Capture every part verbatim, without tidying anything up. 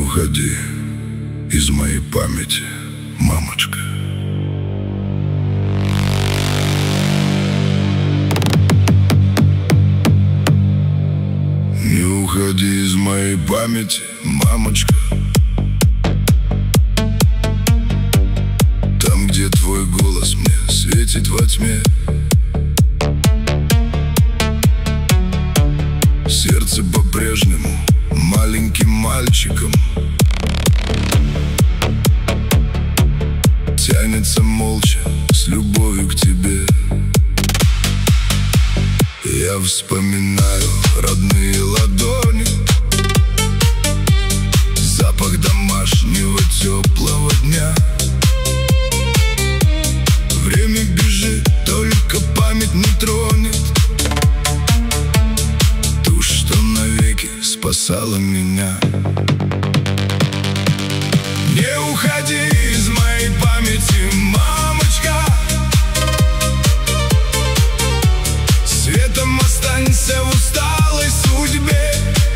уходи из моей памяти, мамочка. Не уходи из моей памяти, мамочка. Там, где твой голос мне светит во тьме, сердце по-прежнему маленьким мальчиком тянется молча с любовью к тебе. Я вспоминаю родные ладони, запах домашнего теплого дня. Время бежит, только память не тронет ту, что навеки спасала меня. Не уходи из моей памяти, мамочка. Светом останься в усталой судьбе.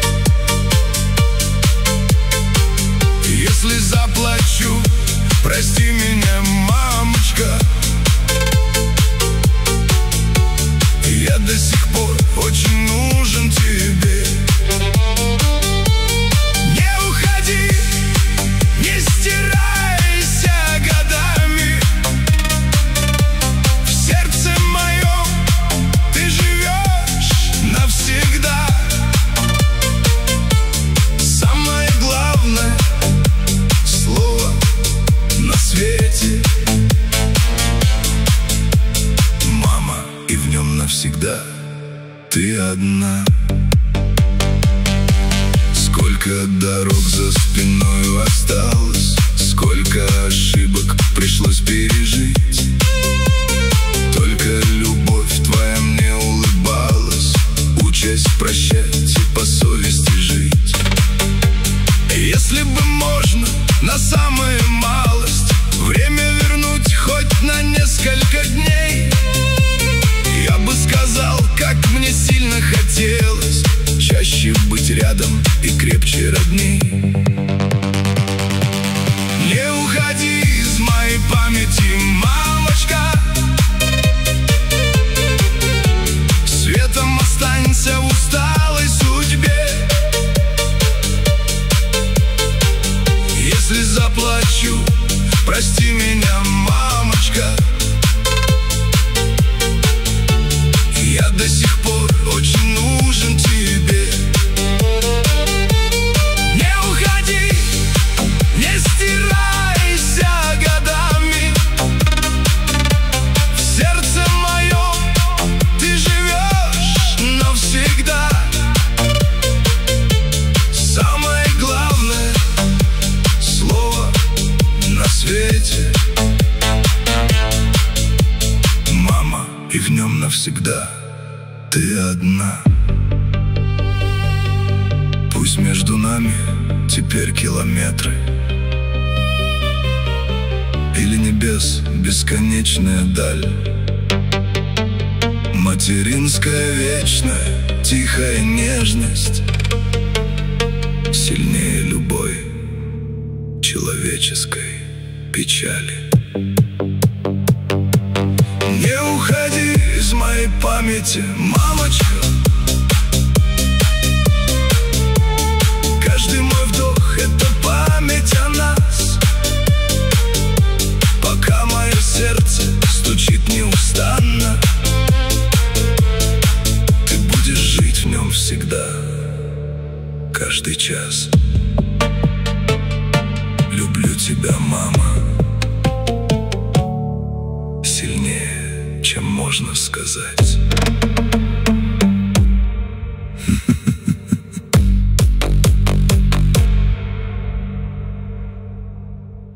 Если заплачу, прости меня, мамочка. Я до сих пор очень нужен тебе. Не уходи, не стирайся годами. В сердце моем ты живешь навсегда. Самое главное слово на свете — мама, и в нем навсегда ты одна. Сколько дорог за спиной осталось, сколько ошибок пришлось пережить. Только любовь твоя мне улыбалась, учась прощать и по совести жить. Если бы можно на самую малость время вернуть хоть на несколько дней, я бы сказал, как мне сильно хотелось чаще быть рядом и крепче родней. Не уходи из моей памяти, мамочка. Светом останься в усталой судьбе. Если заплачу, прости меня, мамочка. Я до сих пор очень нужен тебе. Не уходи, не стирайся годами. В сердце моем ты живешь навсегда. Самое главное слово на свете — мама, и в нем навсегда ты одна. Пусть между нами теперь километры или небес бесконечная даль. Материнская вечная тихая нежность сильнее любой человеческой печали. Не уходи из моей памяти, мамочка. Каждый мой вдох — это память о нас. Пока мое сердце стучит неустанно, ты будешь жить в нем всегда, каждый час. Люблю тебя, мама, сильнее, чем можно сказать.